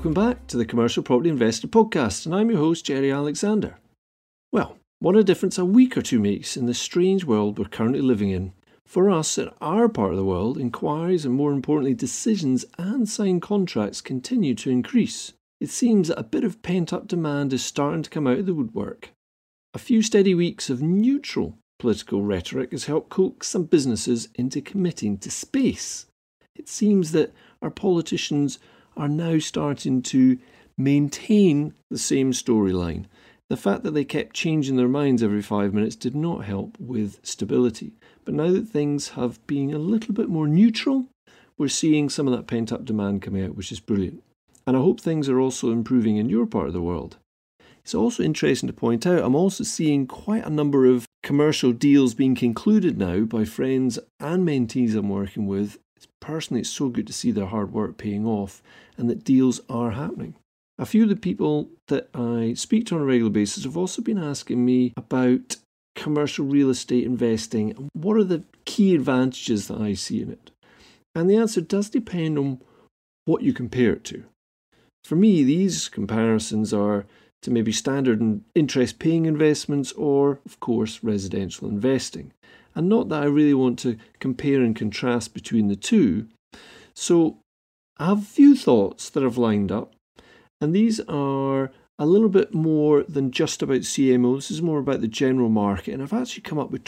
Welcome back to the Commercial Property Investor Podcast, and I'm your host, Jerry Alexander. Well, what a difference a week or two makes in the strange world we're currently living in. For us, in our part of the world, inquiries and more importantly decisions and signed contracts continue to increase. It seems that a bit of pent-up demand is starting to come out of the woodwork. A few steady weeks of neutral political rhetoric has helped coax some businesses into committing to space. It seems that our politicians are now starting to maintain the same storyline. The fact that they kept changing their minds every 5 minutes did not help with stability. But now that things have been a little bit more neutral, we're seeing some of that pent-up demand come out, which is brilliant. And I hope things are also improving in your part of the world. It's also interesting to point out, I'm also seeing quite a number of commercial deals being concluded now by friends and mentees I'm working with. Personally, it's so good to see their hard work paying off and that deals are happening. A few of the people that I speak to on a regular basis have also been asking me about commercial real estate investing and what are the key advantages that I see in it. And the answer does depend on what you compare it to. For me, these comparisons are to maybe standard and interest paying investments or, of course, residential investing. And not that I really want to compare and contrast between the two. So I have a few thoughts that have lined up. And these are a little bit more than just about CMO. This is more about the general market. And I've actually come up with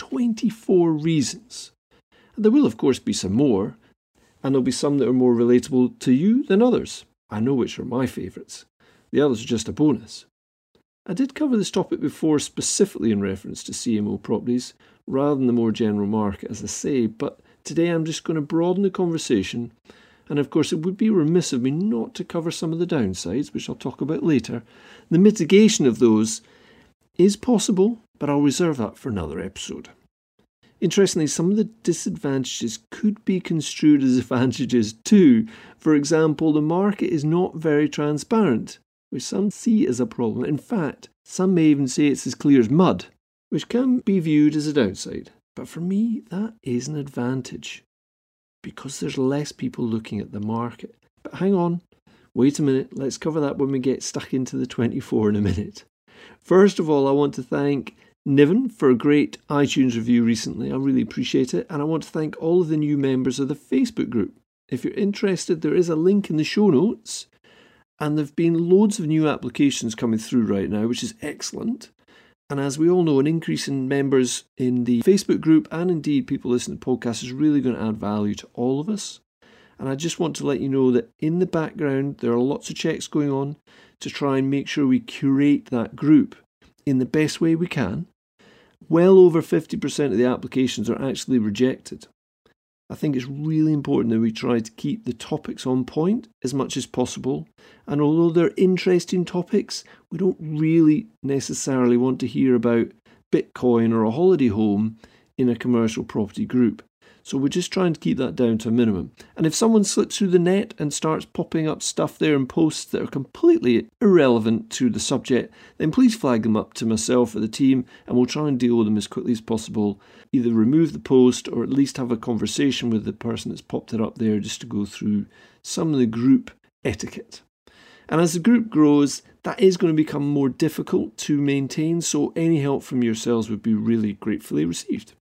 24 reasons. And there will, of course, be some more. And there'll be some that are more relatable to you than others. I know which are my favourites. The others are just a bonus. I did cover this topic before specifically in reference to CMO properties rather than the more general market, as I say, but today I'm just going to broaden the conversation, and of course it would be remiss of me not to cover some of the downsides, which I'll talk about later. The mitigation of those is possible, but I'll reserve that for another episode. Interestingly, some of the disadvantages could be construed as advantages too. For example, the market is not very transparent, which some see as a problem. In fact, some may even say it's as clear as mud, which can be viewed as a downside. But for me, that is an advantage, because there's less people looking at the market. But hang on, wait a minute, let's cover that when we get stuck into the 24 in a minute. First of all, I want to thank Niven for a great iTunes review recently. I really appreciate it. And I want to thank all of the new members of the Facebook group. If you're interested, there is a link in the show notes. And there have been loads of new applications coming through right now, which is excellent. And as we all know, an increase in members in the Facebook group and indeed people listening to podcasts is really going to add value to all of us. And I just want to let you know that in the background, there are lots of checks going on to try and make sure we curate that group in the best way we can. Well over 50% of the applications are actually rejected. I think it's really important that we try to keep the topics on point as much as possible. And although they're interesting topics, we don't really necessarily want to hear about Bitcoin or a holiday home in a commercial property group. So we're just trying to keep that down to a minimum. And if someone slips through the net and starts popping up stuff there and posts that are completely irrelevant to the subject, then please flag them up to myself or the team and we'll try and deal with them as quickly as possible. Either remove the post or at least have a conversation with the person that's popped it up there just to go through some of the group etiquette. And as the group grows, that is going to become more difficult to maintain, so any help from yourselves would be really gratefully received.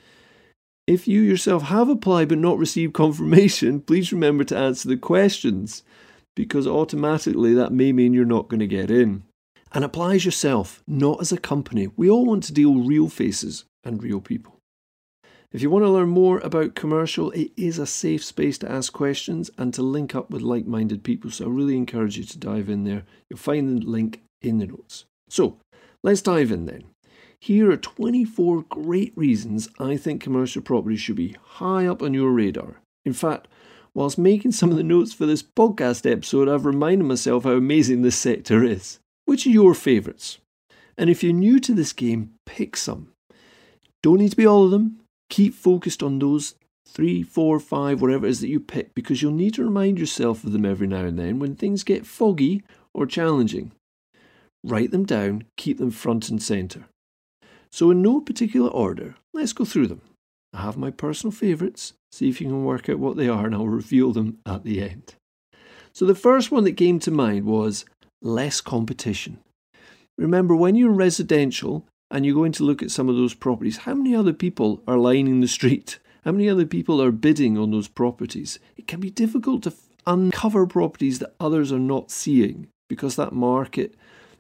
If you yourself have applied but not received confirmation, please remember to answer the questions, because automatically that may mean you're not going to get in. And apply as yourself, not as a company. We all want to deal with real faces and real people. If you want to learn more about commercial, it is a safe space to ask questions and to link up with like-minded people, so I really encourage you to dive in there. You'll find the link in the notes. So, let's dive in then. Here are 24 great reasons I think commercial property should be high up on your radar. In fact, whilst making some of the notes for this podcast episode, I've reminded myself how amazing this sector is. Which are your favourites? And if you're new to this game, pick some. Don't need to be all of them. Keep focused on those 3, 4, 5, whatever it is that you pick, because you'll need to remind yourself of them every now and then when things get foggy or challenging. Write them down, keep them front and centre. So in no particular order, let's go through them. I have my personal favourites, see if you can work out what they are, and I'll reveal them at the end. So the first one that came to mind was less competition. Remember, when you're residential and you're going to look at some of those properties, how many other people are lining the street? How many other people are bidding on those properties? It can be difficult to uncover properties that others are not seeing because that market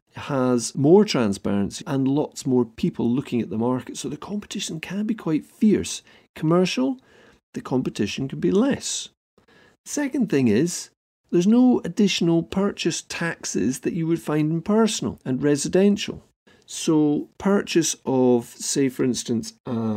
has more transparency and lots more people looking at the market. So the competition can be quite fierce. Commercial, the competition can be less. Second thing is, there's no additional purchase taxes that you would find in personal and residential. So purchase of, say for instance,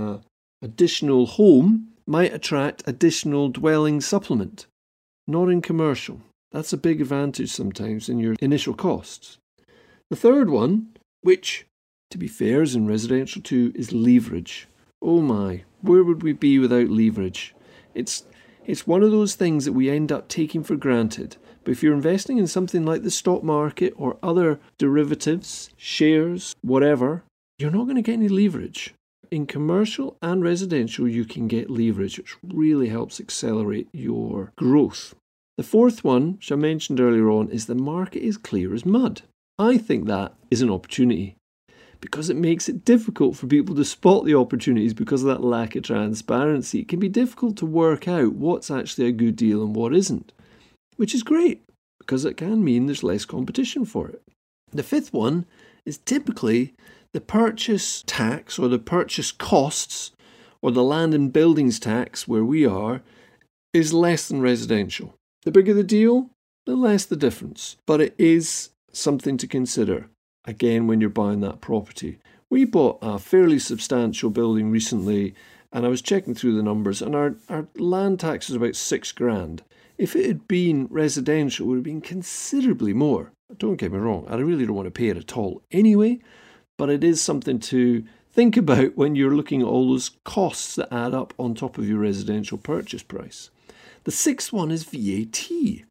additional home might attract additional dwelling supplement. Not in commercial. That's a big advantage sometimes in your initial costs. The third one, which to be fair is in residential too, is leverage. Oh my, where would we be without leverage? It's one of those things that we end up taking for granted. But if you're investing in something like the stock market or other derivatives, shares, whatever, you're not going to get any leverage. In commercial and residential, you can get leverage, which really helps accelerate your growth. The fourth one, which I mentioned earlier on, is the market is clear as mud. I think that is an opportunity because it makes it difficult for people to spot the opportunities because of that lack of transparency. It can be difficult to work out what's actually a good deal and what isn't, which is great because it can mean there's less competition for it. The fifth one is typically the purchase tax or the purchase costs or the land and buildings tax where we are is less than residential. The bigger the deal, the less the difference. But it is something to consider, again, when you're buying that property. We bought a fairly substantial building recently and I was checking through the numbers and our land tax is about $6,000. If it had been residential, it would have been considerably more. Don't get me wrong, I really don't want to pay it at all anyway, but it is something to think about when you're looking at all those costs that add up on top of your residential purchase price. The sixth one is VAT.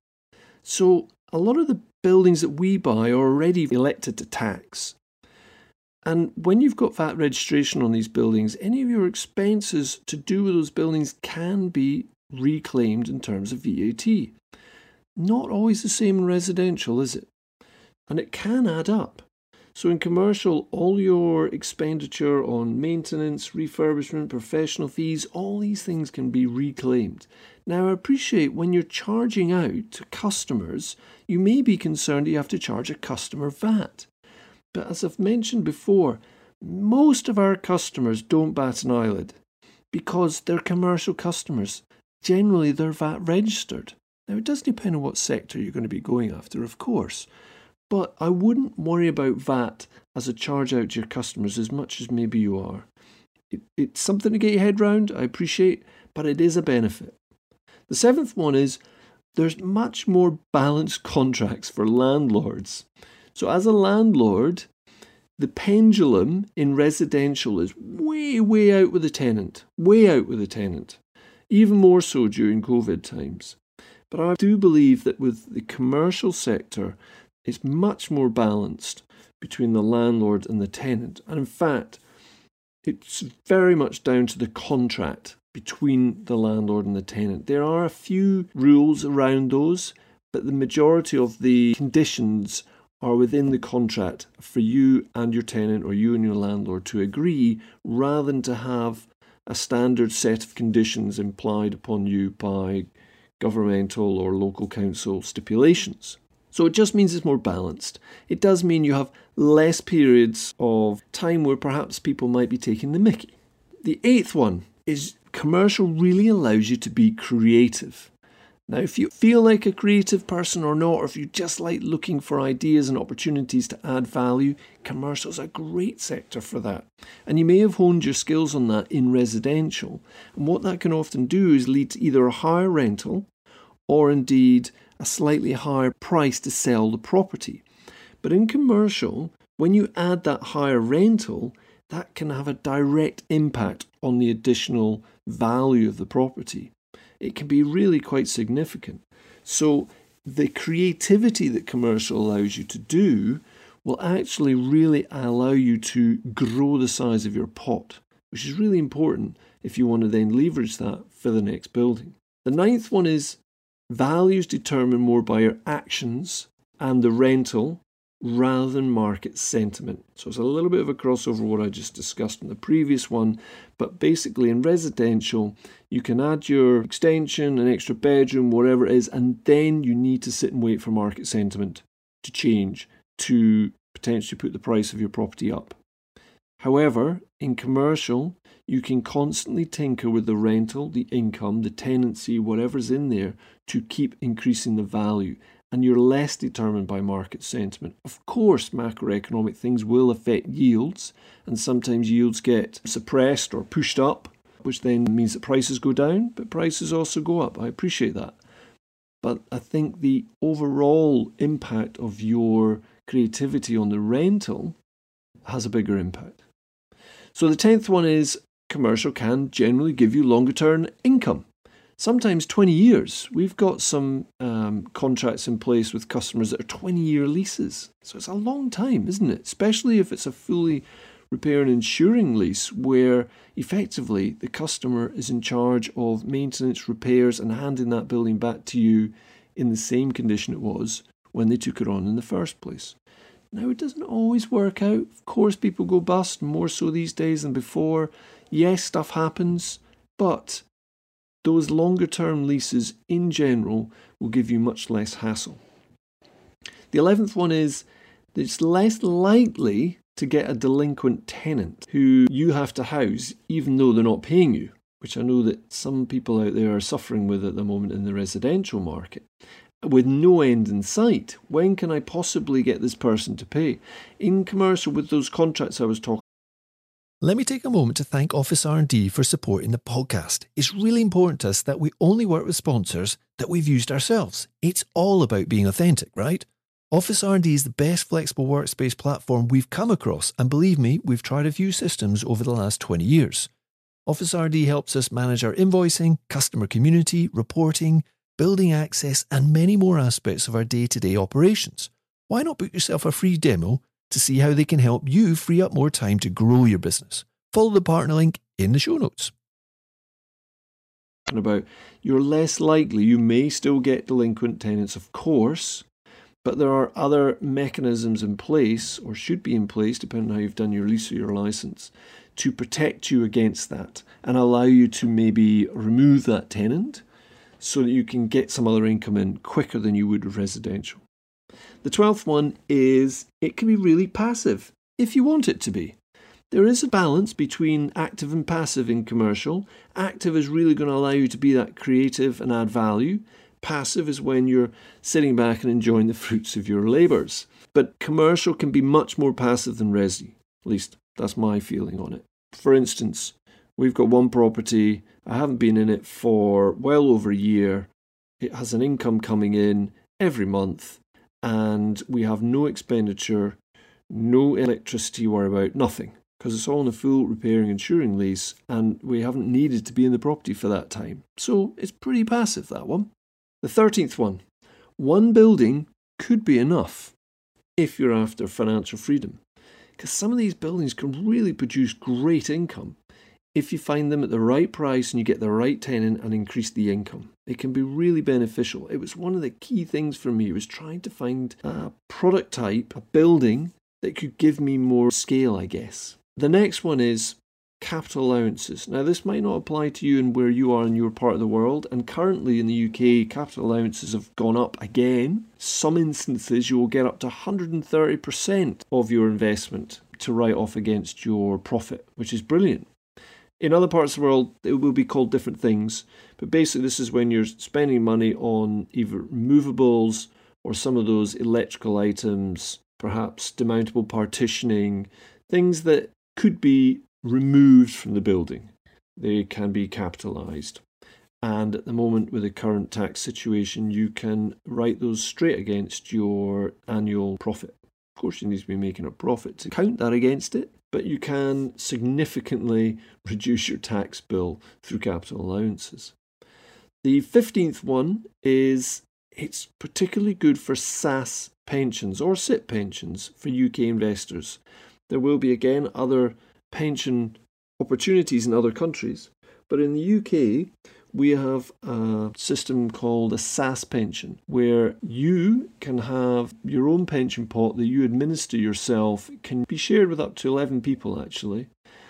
So a lot of the buildings that we buy are already elected to tax. And when you've got VAT registration on these buildings, any of your expenses to do with those buildings can be reclaimed in terms of VAT. Not always the same in residential, is it? And it can add up. So in commercial, all your expenditure on maintenance, refurbishment, professional fees, all these things can be reclaimed. Now, I appreciate when you're charging out to customers, you may be concerned that you have to charge a customer VAT. But as I've mentioned before, most of our customers don't bat an eyelid because they're commercial customers. Generally, they're VAT registered. Now, it does depend on what sector you're going to be going after, of course. But I wouldn't worry about VAT as a charge out to your customers as much as maybe you are. It's something to get your head round, I appreciate, but it is a benefit. The seventh one is there's much more balanced contracts for landlords. So as a landlord, the pendulum in residential is way out with the tenant, even more so during COVID times. But I do believe that with the commercial sector, it's much more balanced between the landlord and the tenant. And in fact, it's very much down to the contract between the landlord and the tenant. There are a few rules around those, but the majority of the conditions are within the contract for you and your tenant or you and your landlord to agree rather than to have a standard set of conditions implied upon you by governmental or local council stipulations. So it just means it's more balanced. It does mean you have less periods of time where perhaps people might be taking the mickey. The eighth one is commercial really allows you to be creative. Now, if you feel like a creative person or not, or if you just like looking for ideas and opportunities to add value, commercial is a great sector for that. And you may have honed your skills on that in residential. And what that can often do is lead to either a higher rental or indeed a slightly higher price to sell the property. But in commercial, when you add that higher rental, that can have a direct impact on the additional value of the property. It can be really quite significant. So the creativity that commercial allows you to do will actually really allow you to grow the size of your pot, which is really important if you want to then leverage that for the next building. The ninth one is Value is determined more by your actions and the rental rather than market sentiment. So it's a little bit of a crossover what I just discussed in the previous one, but basically in residential, you can add your extension, an extra bedroom, whatever it is, and then you need to sit and wait for market sentiment to change to potentially put the price of your property up. However, in commercial, you can constantly tinker with the rental, the income, the tenancy, whatever's in there to keep increasing the value. And you're less determined by market sentiment. Of course, macroeconomic things will affect yields, and sometimes yields get suppressed or pushed up, which then means that prices go down, but prices also go up. I appreciate that. But I think the overall impact of your creativity on the rental has a bigger impact. So the 10th one is commercial can generally give you longer term income. Sometimes 20 years. We've got some contracts in place with customers that are 20-year leases. So it's a long time, isn't it? Especially if it's a fully repair and insuring lease where effectively the customer is in charge of maintenance, repairs and handing that building back to you in the same condition it was when they took it on in the first place. Now, it doesn't always work out. Of course, people go bust, more so these days than before. Yes, stuff happens, but those longer term leases in general will give you much less hassle. The 11th one is that it's less likely to get a delinquent tenant who you have to house even though they're not paying you, which I know that some people out there are suffering with at the moment in the residential market. With no end in sight, when can I possibly get this person to pay? In commercial, with those contracts I was talking. Let me take a moment to thank Office R&D for supporting the podcast. It's really important to us that we only work with sponsors that we've used ourselves. It's all about being authentic, right? Office R&D is the best flexible workspace platform we've come across, and believe me, we've tried a few systems over the last 20 years. Office R&D helps us manage our invoicing, customer community, reporting, building access, and many more aspects of our day-to-day operations. Why not book yourself a free demo to see how they can help you free up more time to grow your business? Follow the partner link in the show notes. About you're less likely, you may still get delinquent tenants, of course, but there are other mechanisms in place, or should be in place, depending on how you've done your lease or your license, to protect you against that and allow you to maybe remove that tenant so that you can get some other income in quicker than you would with residential. The 12th one is it can be really passive if you want it to be. There is a balance between active and passive in commercial. Active is really going to allow you to be that creative and add value. Passive is when you're sitting back and enjoying the fruits of your labours. But commercial can be much more passive than resi. At least that's my feeling on it. For instance, we've got one property. I haven't been in it for well over a year. It has an income coming in every month, and we have no expenditure, no electricity to worry about, nothing, because it's all on a full repairing and insuring lease, and we haven't needed to be in the property for that time. So it's pretty passive, that one. The 13th one building could be enough if you're after financial freedom, because some of these buildings can really produce great income if you find them at the right price and you get the right tenant and increase the income. It can be really beneficial. It was one of the key things for me, was trying to find a product type, a building that could give me more scale, I guess. The next one is capital allowances. Now, this might not apply to you and where you are in your part of the world, and currently in the UK, capital allowances have gone up again. Some instances you will get up to 130% of your investment to write off against your profit, which is brilliant. In other parts of the world, it will be called different things, but basically this is when you're spending money on either movables or some of those electrical items, perhaps demountable partitioning, things that could be removed from the building. They can be capitalised. And at the moment, with the current tax situation, you can write those straight against your annual profit. Of course, you need to be making a profit to count that against it, but you can significantly reduce your tax bill through capital allowances. The 15th one is it's particularly good for SAS pensions or SIP pensions for UK investors. There will be, again, other pension opportunities in other countries, but in the UK, we have a system called a SAS pension, where you can have your own pension pot that you administer yourself. It can be shared with up to 11 people, actually.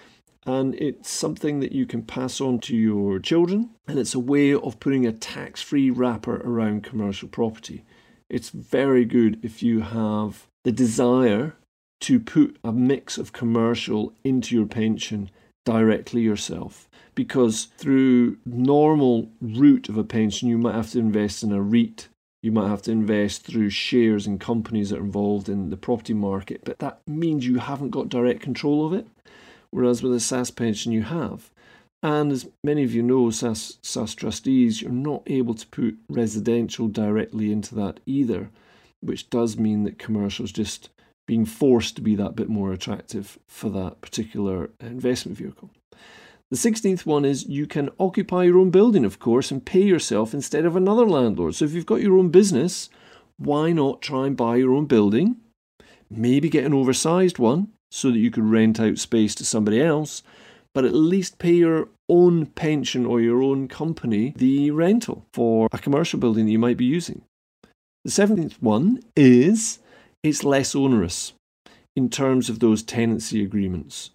And it's something that you can pass on to your children, and it's a way of putting a tax-free wrapper around commercial property. It's very good if you have the desire to put a mix of commercial into your pension directly yourself, because through normal route of a pension you might have to invest in a REIT, you might have to invest through shares in companies that are involved in the property market, but that means you haven't got direct control of it, whereas with a SAS pension you have. And as many of you know, SAS trustees, you're not able to put residential directly into that either, which does mean that commercial is just being forced to be that bit more attractive for that particular investment vehicle. The 16th one is you can occupy your own building, of course, and pay yourself instead of another landlord. So if you've got your own business, why not try and buy your own building? Maybe get an oversized one so that you could rent out space to somebody else, but at least pay your own pension or your own company the rental for a commercial building that you might be using. The 17th one is it's less onerous in terms of those tenancy agreements.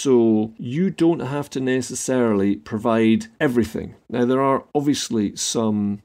So you don't have to necessarily provide everything. Now, there are obviously some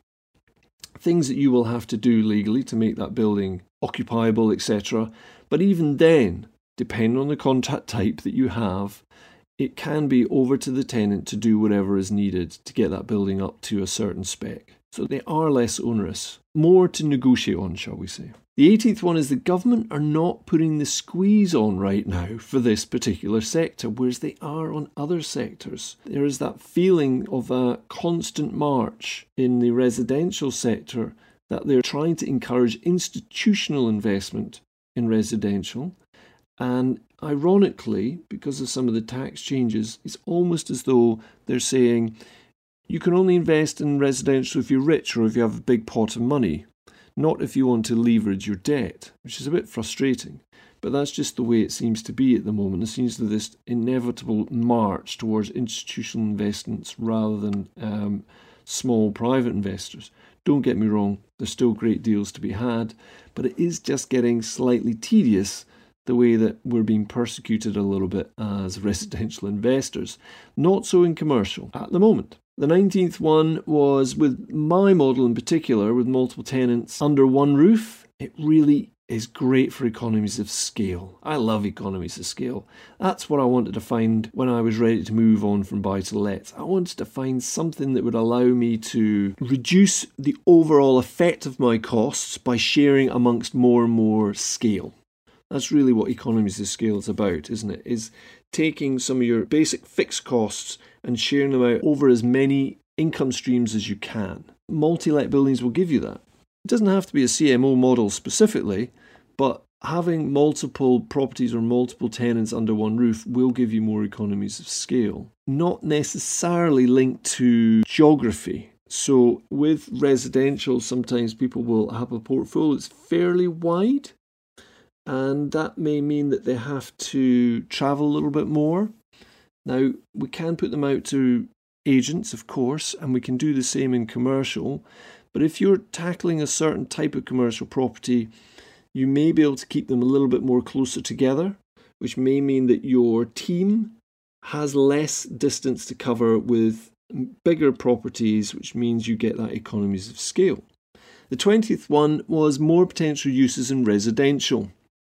things that you will have to do legally to make that building occupiable, etc. But even then, depending on the contract type that you have, it can be over to the tenant to do whatever is needed to get that building up to a certain spec. So they are less onerous, more to negotiate on, shall we say. The 18th one is the government are not putting the squeeze on right now for this particular sector, whereas they are on other sectors. There is that feeling of a constant march in the residential sector that they're trying to encourage institutional investment in residential. And ironically, because of some of the tax changes, it's almost as though they're saying you can only invest in residential if you're rich or if you have a big pot of money, not if you want to leverage your debt, which is a bit frustrating. But that's just the way it seems to be at the moment. It seems to this inevitable march towards institutional investments rather than small private investors. Don't get me wrong, there's still great deals to be had, but it is just getting slightly tedious the way that we're being persecuted a little bit as residential investors. Not so in commercial at the moment. The 19th one was with my model in particular, with multiple tenants under one roof. It really is great for economies of scale. I love economies of scale. That's what I wanted to find when I was ready to move on from buy-to-let. I wanted to find something that would allow me to reduce the overall effect of my costs by sharing amongst more and more scale. That's really what economies of scale is about, isn't it? Is taking some of your basic fixed costs and sharing them out over as many income streams as you can. Multi-let buildings will give you that. It doesn't have to be a CMO model specifically, but having multiple properties or multiple tenants under one roof will give you more economies of scale. Not necessarily linked to geography. So with residential, sometimes people will have a portfolio that's fairly wide, and that may mean that they have to travel a little bit more. Now, we can put them out to agents, of course, and we can do the same in commercial. But if you're tackling a certain type of commercial property, you may be able to keep them a little bit more closer together, which may mean that your team has less distance to cover with bigger properties, which means you get that economies of scale. The 20th one was more potential uses in residential.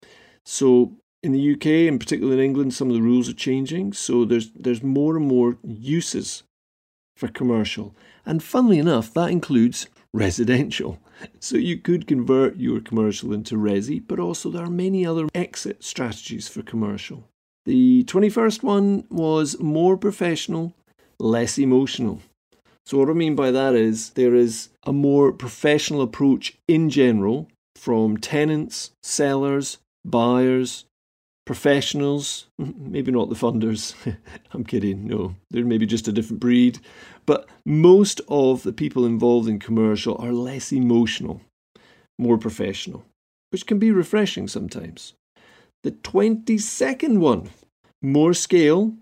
So in the UK, and particularly in England, some of the rules are changing. So there's more and more uses for commercial. And funnily enough, that includes residential. So you could convert your commercial into resi, but also there are many other exit strategies for commercial. The 21st one was more professional, less emotional. So what I mean by that is there is a more professional approach in general from tenants, sellers, buyers, professionals, maybe not the funders. I'm kidding, no, they're maybe just a different breed. But most of the people involved in commercial are less emotional, more professional, which can be refreshing sometimes. The 22nd one, more scale,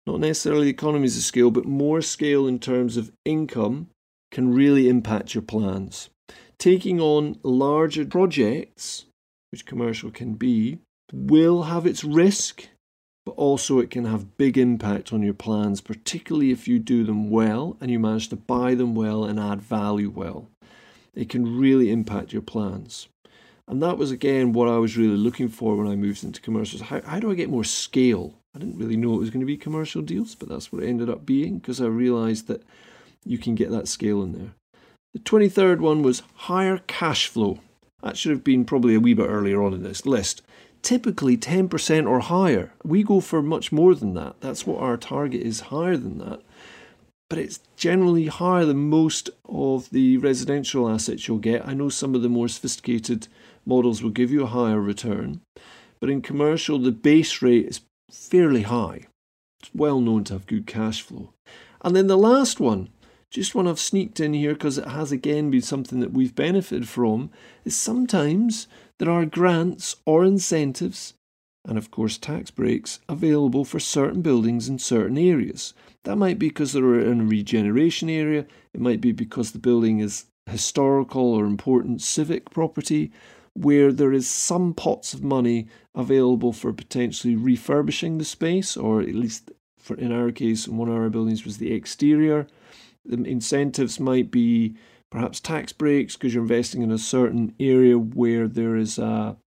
not necessarily economies of scale, but more scale in terms of income can really impact your plans. Taking on larger projects, which commercial can be, will have its risk, but also it can have big impact on your plans, particularly if you do them well and you manage to buy them well and add value well. It can really impact your plans. And that was, again, what I was really looking for when I moved into commercials. How do I get more scale? I didn't really know it was going to be commercial deals, but that's what it ended up being, because I realised that you can get that scale in there. The 23rd one was higher cash flow. That should have been probably a wee bit earlier on in this list. Typically 10% or higher. We go for much more than that. That's what our target is, higher than that. But it's generally higher than most of the residential assets you'll get. I know some of the more sophisticated models will give you a higher return. But in commercial, the base rate is fairly high. It's well known to have good cash flow. And then the last one, just one I've sneaked in here because it has again been something that we've benefited from, is sometimes there are grants or incentives, and of course tax breaks, available for certain buildings in certain areas. That might be because they're in a regeneration area, it might be because the building is historical or important civic property, where there is some pots of money available for potentially refurbishing the space, or at least in our case, in one of our buildings was the exterior. The incentives might be perhaps tax breaks because you're investing in a certain area where there is a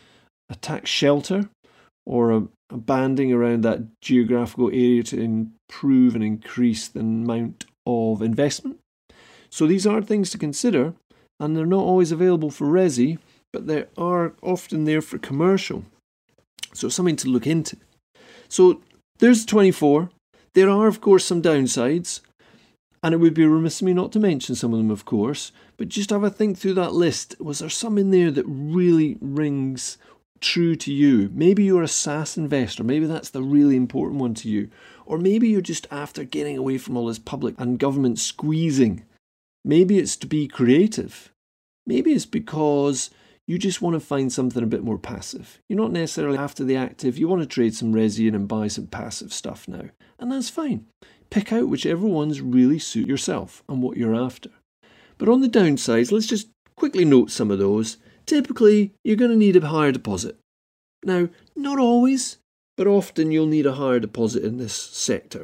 tax shelter or a banding around that geographical area to improve and increase the amount of investment. So these are things to consider, and they're not always available for resi, but they are often there for commercial. So it's something to look into. So there's 24. There are, of course, some downsides, and it would be remiss of me not to mention some of them, of course, but just have a think through that list. Was there some in there that really rings true to you? Maybe you're a SaaS investor. Maybe that's the really important one to you. Or maybe you're just after getting away from all this public and government squeezing. Maybe it's to be creative. Maybe it's because you just want to find something a bit more passive. You're not necessarily after the active. You want to trade some resi in and buy some passive stuff now. And that's fine. Pick out whichever ones really suit yourself and what you're after. But on the downsides, let's just quickly note some of those. Typically, you're going to need a higher deposit. Now, not always, but often you'll need a higher deposit in this sector.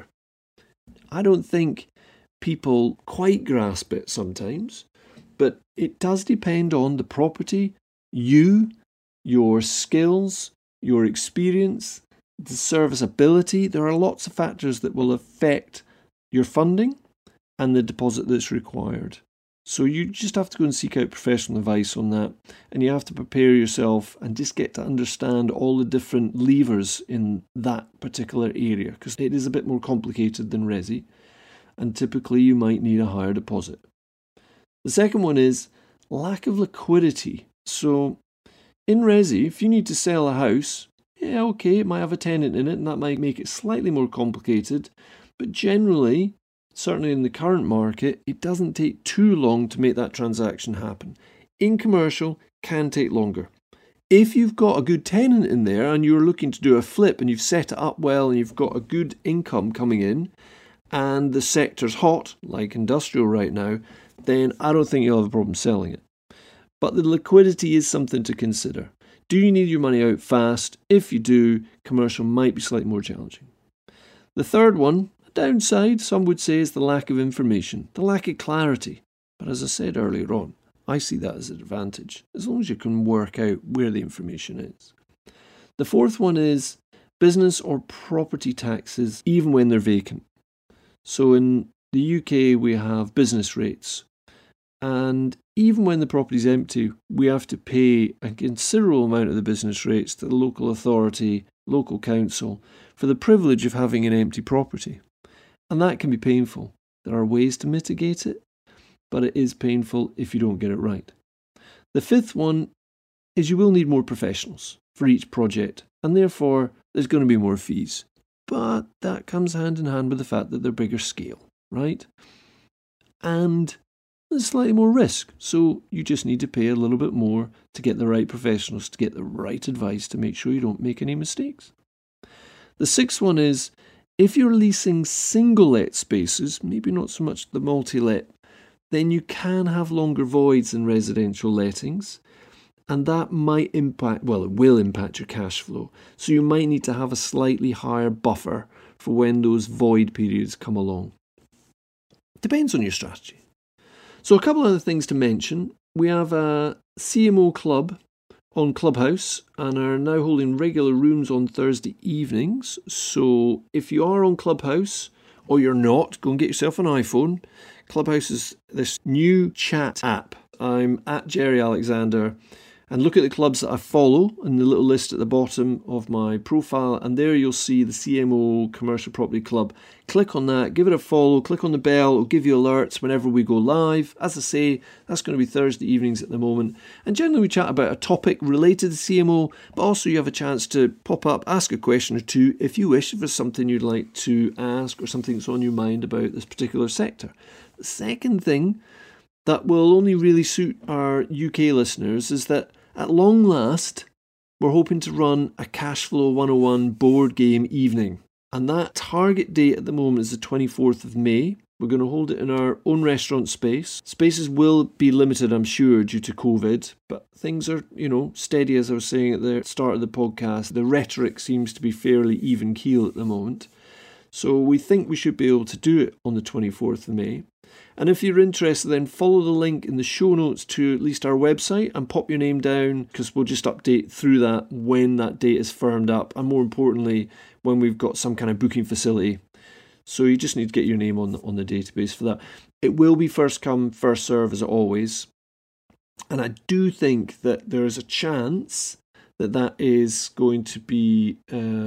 I don't think people quite grasp it sometimes, but it does depend on the property, you, your skills, your experience, the serviceability. There are lots of factors that will affect your funding and the deposit that's required. So you just have to go and seek out professional advice on that, and you have to prepare yourself and just get to understand all the different levers in that particular area, because it is a bit more complicated than resi, and typically you might need a higher deposit. The second one is lack of liquidity. So in resi, if you need to sell a house, yeah, okay, it might have a tenant in it, and that might make it slightly more complicated, but generally, certainly in the current market, it doesn't take too long to make that transaction happen. In commercial, can take longer. If you've got a good tenant in there and you're looking to do a flip and you've set it up well and you've got a good income coming in and the sector's hot, like industrial right now, then I don't think you'll have a problem selling it. But the liquidity is something to consider. Do you need your money out fast? If you do, commercial might be slightly more challenging. The third one, downside, some would say, is the lack of information, the lack of clarity. But as I said earlier on, I see that as an advantage, as long as you can work out where the information is. The fourth one is business or property taxes, even when they're vacant. So in the UK, we have business rates. And even when the property's empty, we have to pay a considerable amount of the business rates to the local authority, local council, for the privilege of having an empty property. And that can be painful. There are ways to mitigate it, but it is painful if you don't get it right. The fifth one is you will need more professionals for each project, and therefore there's going to be more fees. But that comes hand in hand with the fact that they're bigger scale, right? And there's slightly more risk, so you just need to pay a little bit more to get the right professionals, to get the right advice, to make sure you don't make any mistakes. The sixth one is If you're leasing single-let spaces, maybe not so much the multi-let, then you can have longer voids than residential lettings, and that might impact, well, it will impact your cash flow. So you might need to have a slightly higher buffer for when those void periods come along. Depends on your strategy. So a couple of other things to mention. We have a CMO club on Clubhouse and are now holding regular rooms on Thursday evenings. So if you are on Clubhouse or you're not, go and get yourself an iPhone. Clubhouse is this new chat app. I'm at Jerry Alexander, and look at the clubs that I follow in the little list at the bottom of my profile, and there you'll see the CMO Commercial Property Club. Click on that, give it a follow, click on the bell, it'll give you alerts whenever we go live. As I say, that's going to be Thursday evenings at the moment, and generally we chat about a topic related to CMO, but also you have a chance to pop up, ask a question or two if you wish, if there's something you'd like to ask or something that's on your mind about this particular sector. The second thing that will only really suit our UK listeners is that at long last, we're hoping to run a Cashflow 101 board game evening. And that target date at the moment is the 24th of May. We're going to hold it in our own restaurant space. Spaces will be limited, I'm sure, due to COVID, but things are, steady, as I was saying at the start of the podcast. The rhetoric seems to be fairly even keel at the moment. So we think we should be able to do it on the 24th of May. And if you're interested, then follow the link in the show notes to at least our website and pop your name down, because we'll just update through that when that date is firmed up, and more importantly, when we've got some kind of booking facility. So you just need to get your name on the database for that. It will be first come, first serve as always. And I do think that there is a chance that that is going to be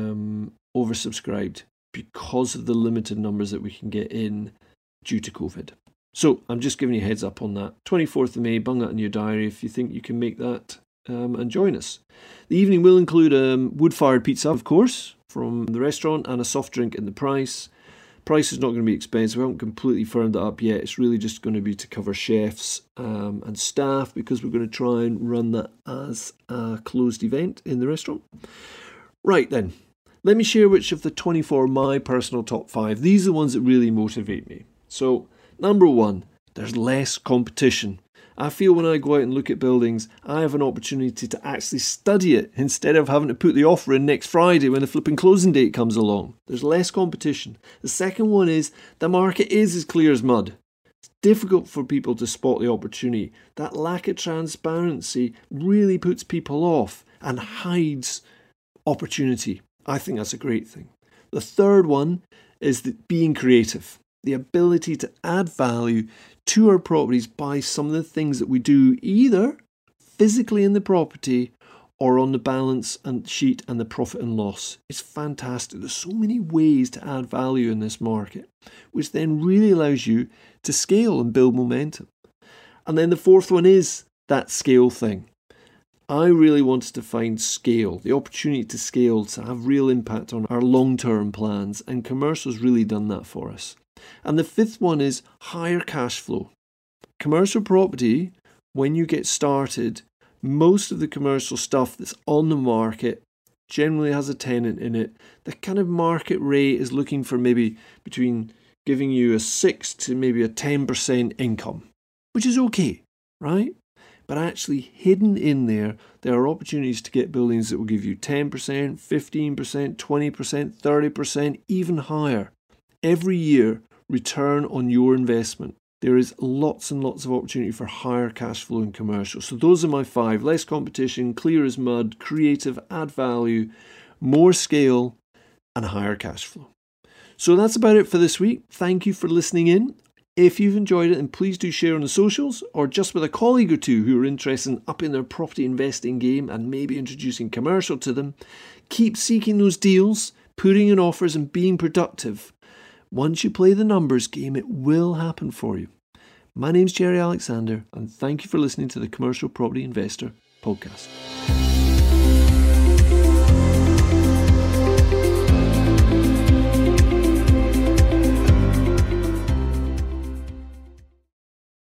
oversubscribed because of the limited numbers that we can get in due to COVID. So I'm just giving you a heads up on that. 24th of May, bung that in your diary if you think you can make that and join us. The evening will include wood-fired pizza, of course, from the restaurant, and a soft drink in the price. Price is not going to be expensive. We haven't completely firmed that up yet. It's really just going to be to cover chefs and staff, because we're going to try and run that as a closed event in the restaurant. Right then, let me share which of the 24 my personal top 5. These are the ones that really motivate me. So, number 1, there's less competition. I feel when I go out and look at buildings, I have an opportunity to actually study it instead of having to put the offer in next Friday when the flipping closing date comes along. There's less competition. The second one is the market is as clear as mud. It's difficult for people to spot the opportunity. That lack of transparency really puts people off and hides opportunity. I think that's a great thing. The third one is being creative. The ability to add value to our properties by some of the things that we do either physically in the property or on the balance and sheet and the profit and loss. It's fantastic. There's so many ways to add value in this market, which then really allows you to scale and build momentum. And then the fourth one is that scale thing. I really wanted to find scale, the opportunity to scale, to have real impact on our long-term plans, and commercial's really done that for us. And the fifth one is higher cash flow. Commercial property, when you get started, most of the commercial stuff that's on the market generally has a tenant in it. The kind of market rate is looking for maybe between giving you a 6 to maybe a 10% income, which is okay, right? But actually hidden in there are opportunities to get buildings that will give you 10%, 15%, 20%, 30%, even higher. Every year, return on your investment. There is lots and lots of opportunity for higher cash flow in commercial. So those are my 5. Less competition, clear as mud, creative, add value, more scale, and higher cash flow. So that's about it for this week. Thank you for listening in. If you've enjoyed it, then please do share on the socials, or just with a colleague or two who are interested in upping their property investing game and maybe introducing commercial to them. Keep seeking those deals, putting in offers and being productive. Once you play the numbers game, it will happen for you. My name's Jerry Alexander, and thank you for listening to the Commercial Property Investor Podcast.